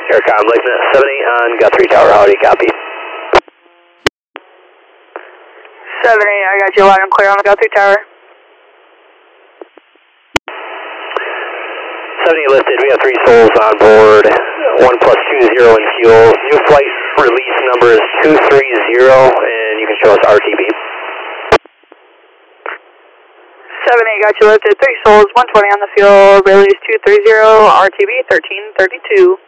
Aircom, Lakeland 78 on Guthrie Tower, howdy, copy. 78, I got you loud and clear on the Guthrie Tower. 78 lifted, we have 3 souls on board, 1 plus 20 in fuel. New flight release number is 230, and you can show us RTB. 78, got you lifted, 3 souls, 120 on the fuel, release 230, RTB 1332.